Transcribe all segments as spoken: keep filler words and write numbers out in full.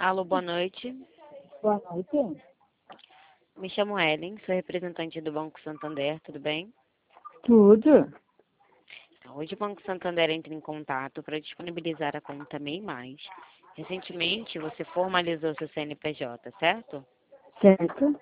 Alô, boa noite. Boa noite. Me chamo Ellen, sou representante do Banco Santander, tudo bem? Tudo. Então, hoje o Banco Santander entra em contato para disponibilizar a conta MEI Mais. Recentemente você formalizou seu C N P J, certo? Certo?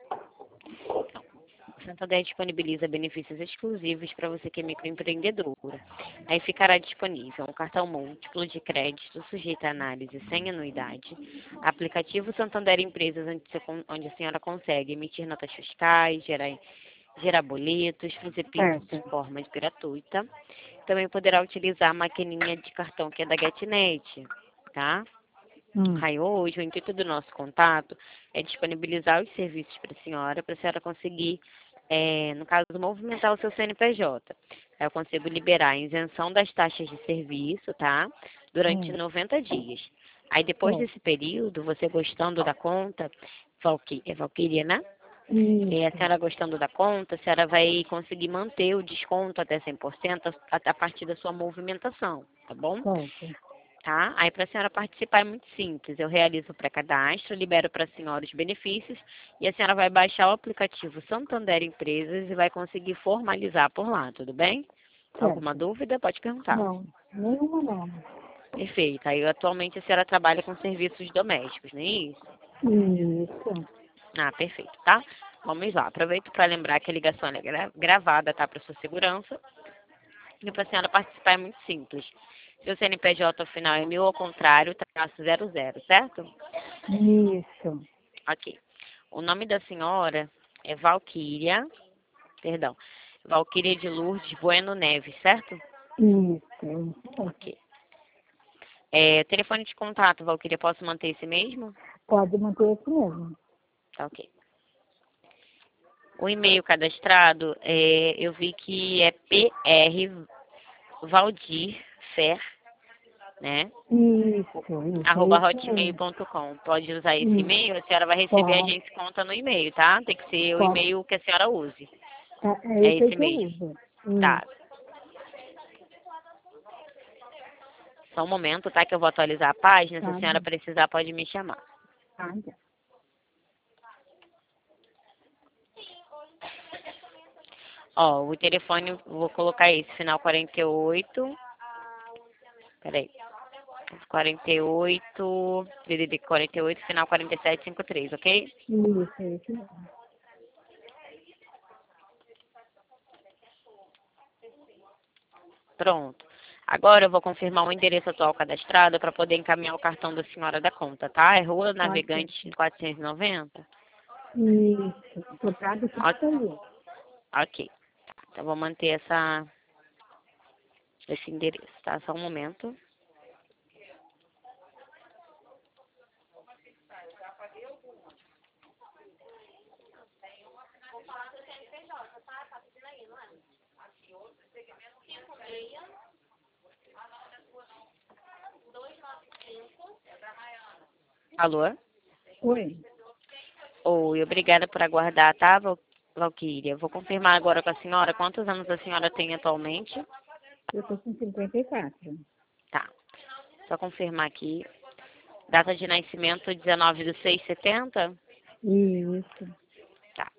O Santander disponibiliza benefícios exclusivos para você que é microempreendedora. Aí ficará disponível um cartão múltiplo de crédito sujeito à análise sem anuidade, aplicativo Santander Empresas onde, você, onde a senhora consegue emitir notas fiscais, gerar, gerar boletos, fazer pix de Certo. forma gratuita. Também poderá utilizar a maquininha de cartão que é da GetNet, tá? Hum. Aí hoje o intuito do nosso contato é disponibilizar os serviços para a senhora, para a senhora conseguir, é, no caso, movimentar o seu C N P J. Aí eu consigo liberar a isenção das taxas de serviço, tá? Durante Hum. noventa dias. Aí depois Certo. desse período, você gostando da conta, Valqui- é Valquíria, né? E a Isso. senhora gostando da conta, a senhora vai conseguir manter o desconto até cem por cento a, a partir da sua movimentação, tá bom? Certo. Tá? Aí para a senhora participar é muito simples. Eu realizo o pré-cadastro, libero para a senhora os benefícios e a senhora vai baixar o aplicativo Santander Empresas e vai conseguir formalizar por lá, tudo bem? Alguma Certo. dúvida? Pode perguntar. Não, nenhuma não. Perfeito. Aí atualmente a senhora trabalha com serviços domésticos, não é isso? Isso. Ah, perfeito, tá? Vamos lá. Aproveito para lembrar que a ligação é gra- gravada, tá? Para sua segurança. E para a senhora participar é muito simples. Seu C N P J ao final é mil ao contrário, traço zero zero, certo? Isso. Ok. O nome da senhora é Valquíria, perdão, Valquíria de Lourdes Bueno Neves, certo? Isso. Ok. É, telefone de contato, Valquíria, posso manter esse mesmo? Pode manter esse mesmo. Tá ok. O e-mail cadastrado, é, eu vi que é P R Valdir Fer, né? Isso. Isso. É arroba isso hotmail mesmo. ponto com. Pode usar esse Isso. e-mail, a senhora vai receber a Pode. gente conta no e-mail, tá? Tem que ser o Pode. e-mail que a senhora use. É, é É esse aí esse que eu mesmo. uso. Tá. Isso. Só um momento, tá? Que eu vou atualizar a página. Se a Tá senhora bom. precisar, pode me chamar. Tá bom. Ó, o telefone, vou colocar esse, final quarenta e oito. Peraí. quarenta e oito, D D D quarenta e oito, final quarenta e sete cinquenta e três, ok? Isso. É esse mesmo. Pronto. Agora eu vou confirmar o endereço atual cadastrado para poder encaminhar o cartão da senhora da conta, tá? É Rua Pode ser. Navegante quatrocentos e noventa? Isso. Soprado Ok. tudo. Ok. Então vou manter essa, esse endereço, tá? Só um momento. Alô? Oi. Oi, obrigada por aguardar, tá, Val- Valquíria? Vou confirmar agora com a senhora quantos anos a senhora tem atualmente. Eu tô com cinquenta e quatro. Tá. Só confirmar aqui. Data de nascimento, dezenove de seis de setenta? Isso. Tá.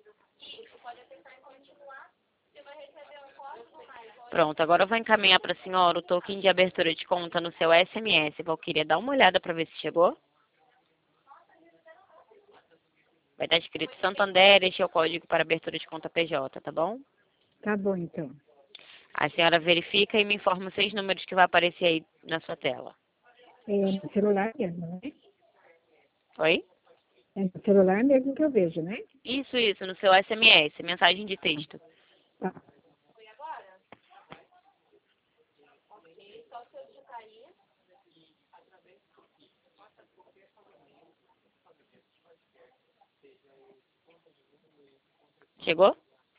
Pronto, agora eu vou encaminhar para a senhora o token de abertura de conta no seu S M S. Valquíria, dá uma olhada para ver se chegou. Vai estar escrito Santander, este é o código para abertura de conta P J, tá bom? Tá bom, então. A senhora verifica e me informa os seis números que vai aparecer aí na sua tela. É no celular mesmo, né? Oi? É no celular mesmo que eu vejo, né? Isso, isso, no seu S M S, mensagem de texto. Tá. Chegou?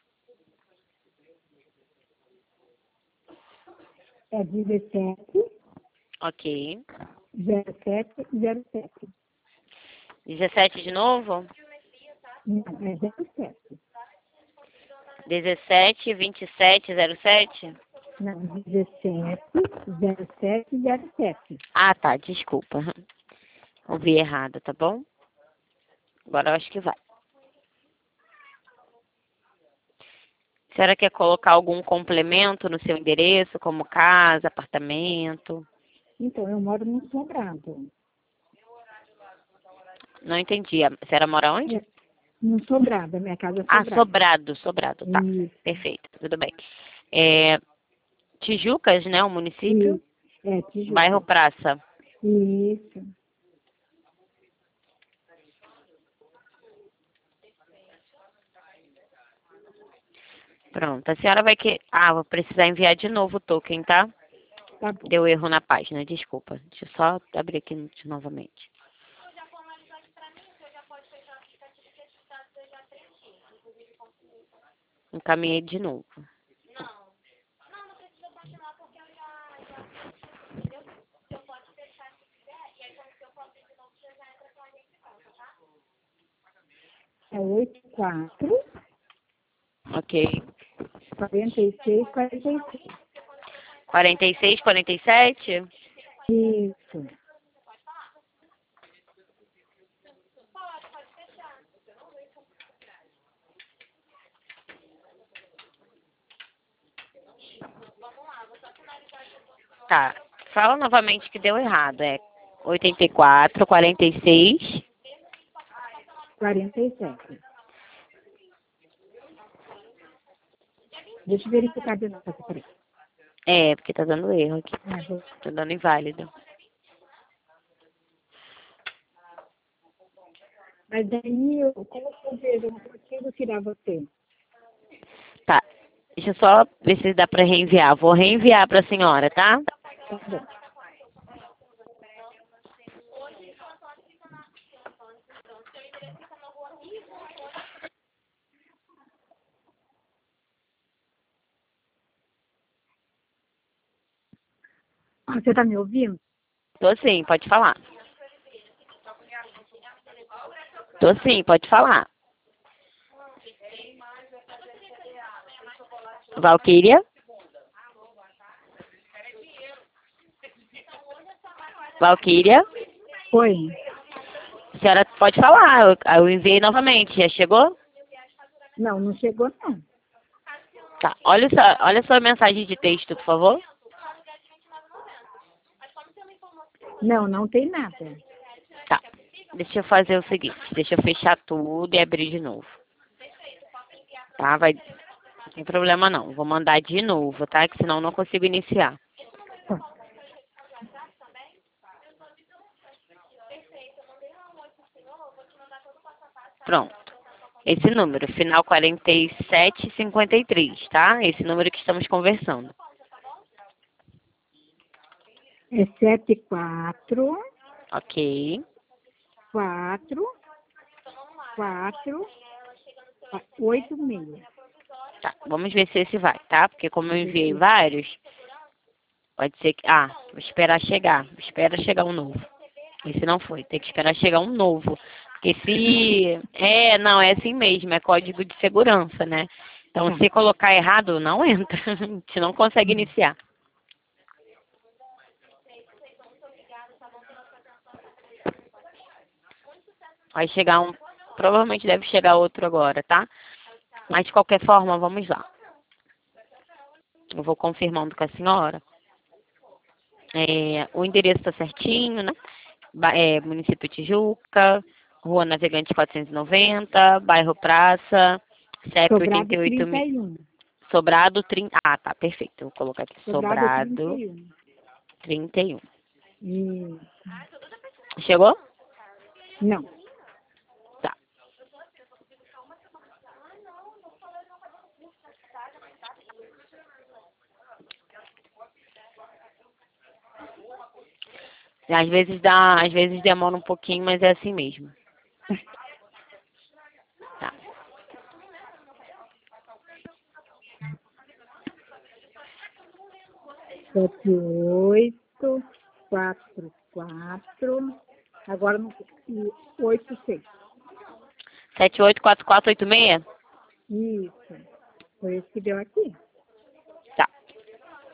É dezessete, Ok. zero sete, zero sete. dezessete de novo? Não, é zero sete. dezessete, vinte e sete, zero sete? Não, dezessete, zero sete, zero sete. Ah, tá, desculpa. ouvi errado, tá bom? Agora eu acho que vai. A senhora quer colocar algum complemento no seu endereço, como casa, apartamento? Então, eu moro num sobrado. Não entendi. A senhora mora onde? É, num sobrado, a minha casa é Ah, sobrado. Sobrado, Sobrado, tá. Isso, Perfeito, tudo bem. É, Tijucas, né, o município? isso. É, Bairro Tijuca. Praça. Isso. Pronto, a senhora vai que... Ah, vou precisar enviar de novo o token, tá? Tá bom. Deu erro na página, desculpa. Deixa eu só abrir aqui no- novamente. Encaminhei de novo. É oito quatro, Ok. quarenta e seis, quarenta e seis. quarenta e seis, quarenta e sete? Isso. Tá. Fala novamente que deu errado. É oitenta e quatro, quarenta e seis. quarenta e sete. Deixa eu verificar de novo aqui, peraí. É, porque tá dando erro aqui. Ah, vou- Tá dando inválido. Mas daí, eu, como eu vejo, eu não consigo tirar você. Tá. Deixa eu só ver se dá pra reenviar. Vou reenviar pra senhora, tá? Tá bom. Ah, você tá me ouvindo? Tô sim, pode falar. Tô sim, pode falar. Valquíria? Valquíria? Oi. A senhora pode falar. Eu, eu enviei novamente. Já chegou? Não, não chegou, não. Tá. Olha, só, olha a sua mensagem de texto, por favor. Não, não tem nada. Tá. Deixa eu fazer o seguinte. Deixa eu fechar tudo e abrir de novo. Tá? Vai... Não tem problema não. Vou mandar de novo, tá? Que senão eu não consigo iniciar. Tá. Pronto. Esse número, final quarenta e sete cinquenta e três, tá? Esse número que estamos conversando. É sete quatro, Ok. quatro, quatro, oito seis. Tá. Vamos ver se esse vai, tá? Porque como eu enviei Isso. vários, pode ser que... Ah, vou esperar chegar. Espera chegar um novo. Esse não foi. Tem que esperar chegar um novo. Porque se... É, não, é assim mesmo. É código de segurança, né? Então, Tá. se colocar errado, não entra. A gente não consegue Uhum. iniciar. Vai chegar um... Provavelmente deve chegar outro agora, tá? Mas, de qualquer forma, vamos lá. Eu vou confirmando com a senhora. É, o endereço está certinho, né? Ba- É, município Tijuca, Rua Navegante quatrocentos e noventa, bairro Praça, CEP Sobrado oitenta e oito trinta mil. e um. Sobrado trinta. Ah, tá, perfeito. Eu vou colocar aqui. Sobrado trinta Sobrado e um. trinta e um. Isso. Chegou? Não. Tá. Às vezes dá, às vezes demora um pouquinho, mas é assim mesmo. Tá. Sete, oito, quatro, quatro. Agora não sei. E oito, seis. sete oito quatro quatro oito seis? Isso. Foi esse que deu aqui. Tá.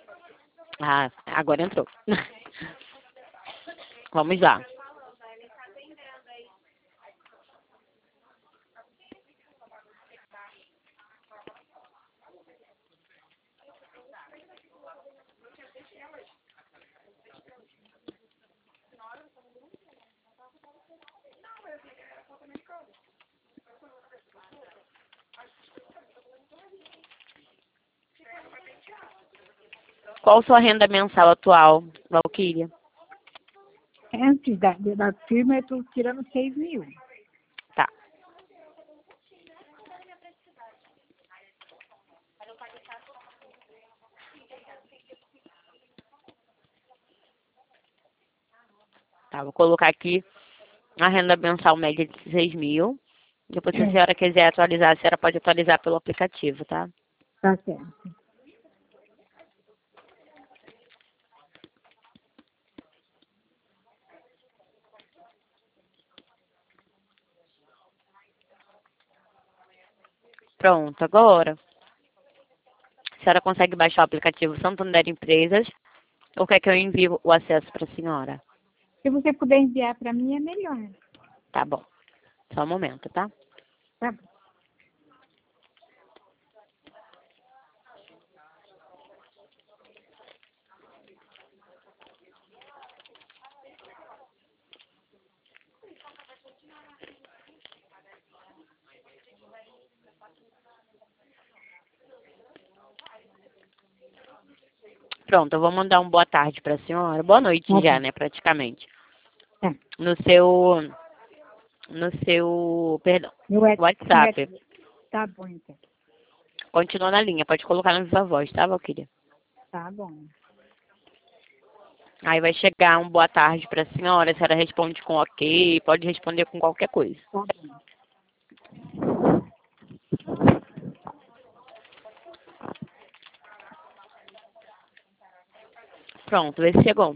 Ah, agora entrou. Vamos lá. qual sua renda mensal atual, Valquíria? Antes da, da firma, eu estou tirando seis mil. Tá. Tá, vou colocar aqui a renda mensal média de seis mil. Depois, se a senhora quiser atualizar, a senhora pode atualizar pelo aplicativo, tá? Tá certo. Pronto, agora a senhora consegue baixar o aplicativo Santander Empresas ou quer que eu envie o acesso para a senhora? Se você puder enviar para mim, é melhor. Tá bom. Só um momento, tá? Tá bom. Pronto, eu vou mandar um boa tarde para a senhora. Boa noite Tá já, bom. né, praticamente. Tá. No seu, no seu, perdão, No Whats- no WhatsApp. Whats- Tá bom, então. Continua na linha, pode colocar na viva voz, tá, Valquíria? Tá bom. Aí vai chegar um boa tarde para a senhora, a senhora responde com ok, pode responder com qualquer coisa. Tá bom. Pronto, esse chegou.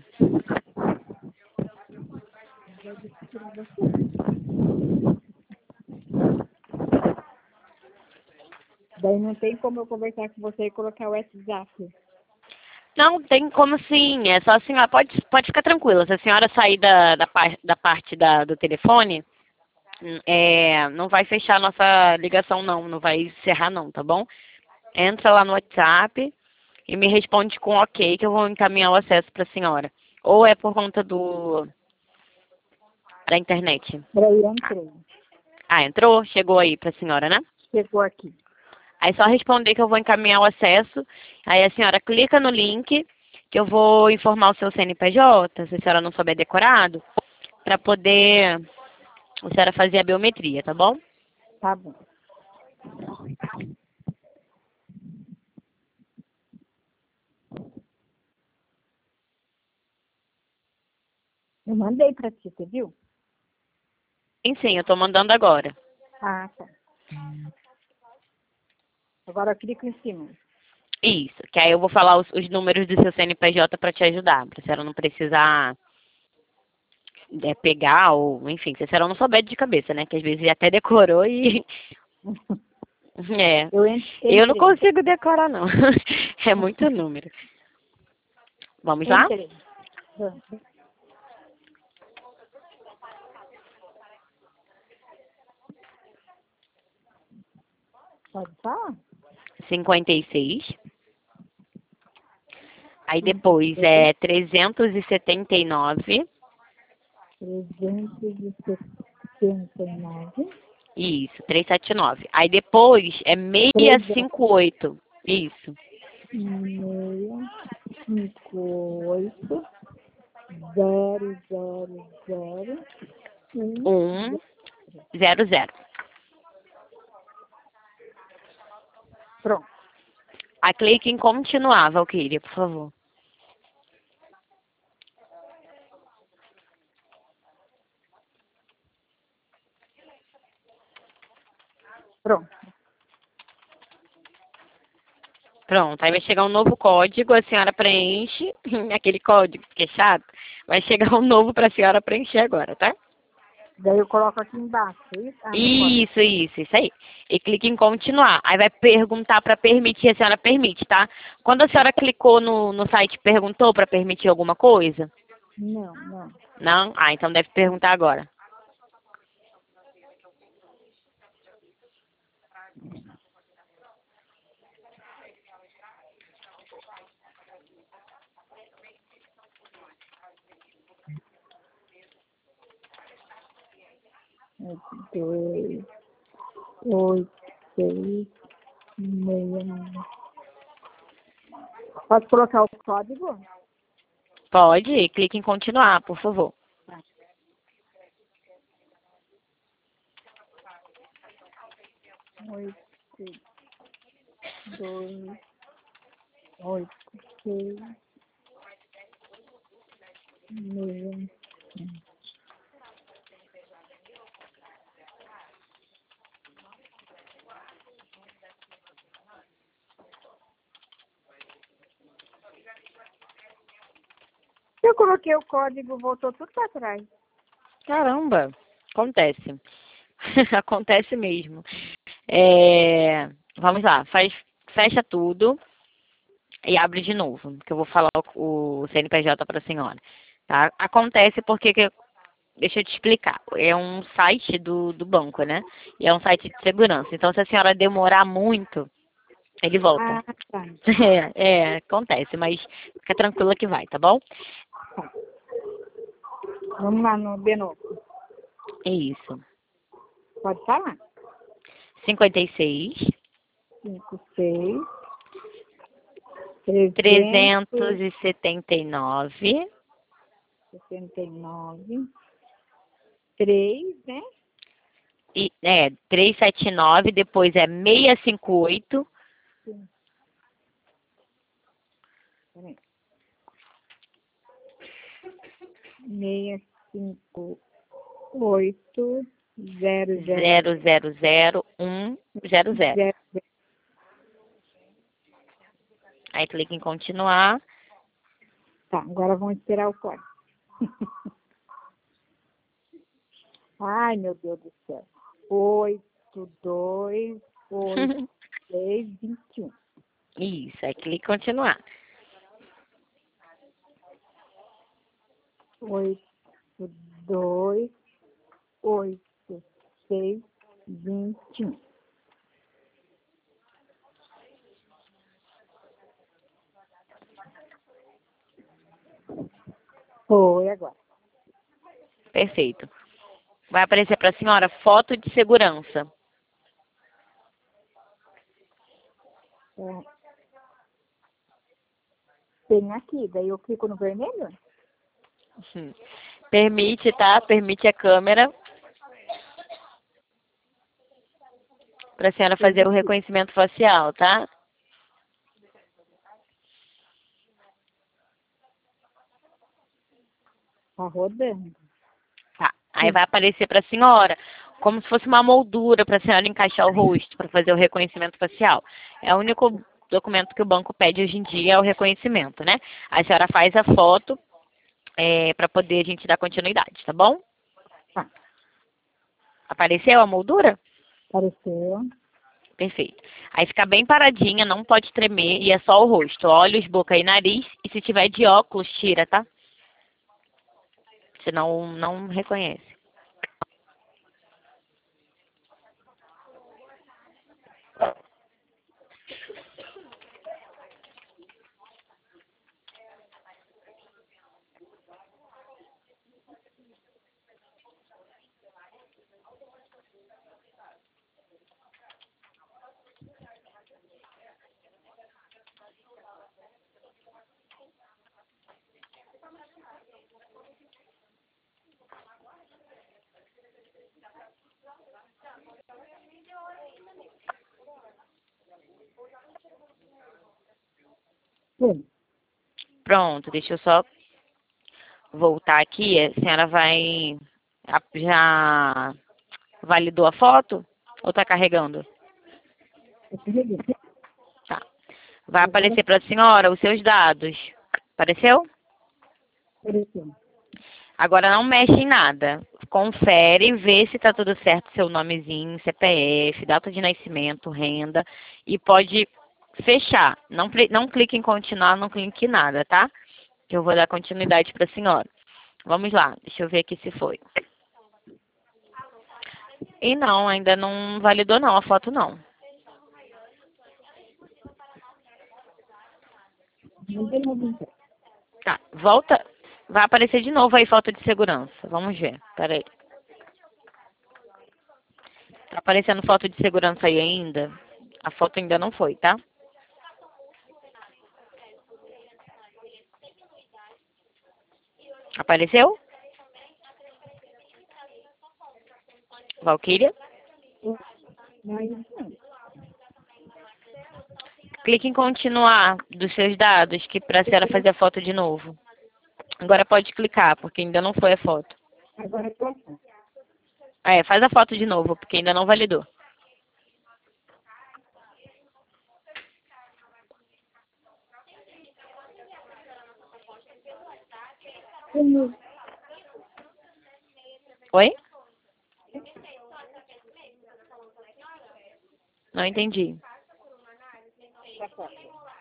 Daí não tem como eu conversar com você e colocar o WhatsApp. Não, tem como sim, é só a senhora, pode, pode ficar tranquila, se a senhora sair da, da, par- da parte da, do telefone, hum, é, não vai fechar a nossa ligação não, não vai encerrar não, tá bom? Entra lá no WhatsApp e me responde com ok, que eu vou encaminhar o acesso para a senhora. Ou é por conta do da internet? Daí entrei. Ah, entrou? Chegou aí para a senhora, né? Chegou aqui. Aí só responder que eu vou encaminhar o acesso. Aí a senhora clica no link, que eu vou informar o seu C N P J, se a senhora não souber decorado, para poder a senhora fazer a biometria, tá bom? Tá bom. Eu mandei pra ti, você viu? Sim, sim, eu tô mandando agora. Ah, tá. Agora eu clico em cima. Isso, que aí eu vou falar os, os números do seu C N P J para te ajudar, para a senhora não precisar é, pegar ou, enfim, se a senhora não souber de cabeça, né? Que às vezes até decorou e... É, Eu en- eu não entrei. consigo decorar, não. É muito número. Vamos lá? Entrei. Vamos. Pode falar? cinquenta e seis. Aí depois é trezentos e setenta e nove. trezentos e setenta e nove. Isso, trezentos e setenta e nove. Aí depois é seiscentos e cinquenta e oito. Isso. seiscentos e cinquenta e oito. Zero, zero, zero. Um. um zero zero. Pronto. Aí clique em continuar, Valquíria, por favor. Pronto. Pronto, aí vai chegar um novo código, a senhora preenche aquele código, que é chato. Vai chegar um novo para a senhora preencher agora, tá? Daí eu coloco aqui embaixo, é isso? Ah, no código. Isso, isso, isso aí. E clique em continuar. Aí vai perguntar para permitir, a senhora permite, tá? Quando a senhora clicou no, no site, perguntou para permitir alguma coisa? Não, não. Não? Ah, então deve perguntar agora. Dois, oito, seis, meia. Pode colocar o código? Pode, clique em continuar, por favor. Oito, dois, oito, seis, meia. Eu coloquei o código, voltou tudo para trás. Caramba, acontece. Acontece mesmo. É, vamos lá, faz, fecha tudo e abre de novo, que eu vou falar o, o C N P J para a senhora. Tá? Acontece porque, que, deixa eu te explicar, é um site do, do banco, né? E é um site de segurança. Então, se a senhora demorar muito, ele volta. Ah, tá. É, é, acontece, mas fica tranquila que vai, tá bom? Vamos lá no de novo. É isso. Pode falar. cinquenta e seis, Cinco, seis, trezentos e setenta e nove, sessenta e nove, três, né? e, é, trezentos e setenta e nove, depois é seiscentos e cinquenta e oito, Sim. Peraí. Seis, cinco, oito, zero, zero, zero zero zero um zero zero. zero. Aí clica em continuar. Tá, agora vamos esperar o código. Ai, meu Deus do céu. Oito, dois, oito, seis, vinte e um. Isso, aí clica em continuar. Oito, dois, oito, seis, vinte e um. Foi agora. Perfeito. Vai aparecer para a senhora foto de segurança. É. Tem aqui, daí eu clico no vermelho? Hum. Permite, tá? Permite a câmera para a senhora fazer o reconhecimento facial, tá? Tá rodando. Tá. Aí vai aparecer para a senhora como se fosse uma moldura para a senhora encaixar o rosto para fazer o reconhecimento facial. É o único documento que o banco pede hoje em dia, é o reconhecimento, né? A senhora faz a foto é, para poder a gente dar continuidade, tá bom? Tá. Apareceu a moldura? Apareceu. Perfeito. Aí fica bem paradinha, não pode tremer e é só o rosto. Olhos, boca e nariz. E se tiver de óculos, tira, tá? Senão não reconhece. Sim. Pronto, deixa eu só voltar aqui. A senhora vai... Já validou a foto? Ou tá carregando? Eu carreguei. Tá. Vai aparecer para a senhora os seus dados. Apareceu? Apareceu. Agora não mexe em nada. Confere, vê se tá tudo certo, seu nomezinho, C P F, data de nascimento, renda. E pode fechar. Não, não clique em continuar, não clique em nada, tá? Que eu vou dar continuidade para a senhora. Vamos lá, deixa eu ver aqui se foi. E não, ainda não validou não, a foto não. Não tem mais então. Tá, volta. Vai aparecer de novo aí foto de segurança. Vamos ver, peraí. Tá aparecendo foto de segurança aí ainda? A foto ainda não foi, tá? Apareceu? Valquíria? Mas não. Clique em continuar dos seus dados, que para a senhora fazer a foto de novo. Agora pode clicar, porque ainda não foi a foto. Agora posso? É, faz a foto de novo, porque ainda não validou. Como? Oi? Não entendi. Tá certo.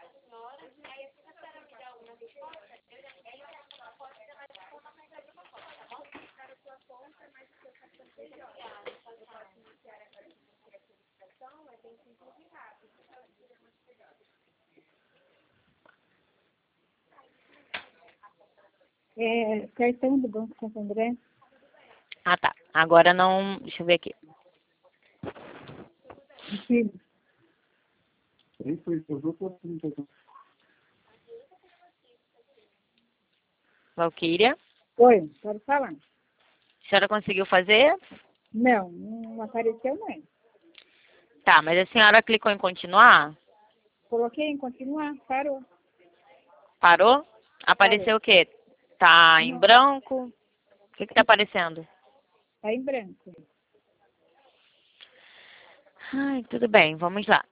É, cartão do Banco Santo André. Ah, tá. Agora não... Deixa eu ver aqui. Sim. Valquíria? Oi, pode falar? A senhora conseguiu fazer? Não, não apareceu não. Tá, mas a senhora clicou em continuar? Coloquei em continuar, parou. Parou? Apareceu o quê? Tá em Não, branco? O que que tá aparecendo? tá em branco. Ai, tudo bem, vamos lá.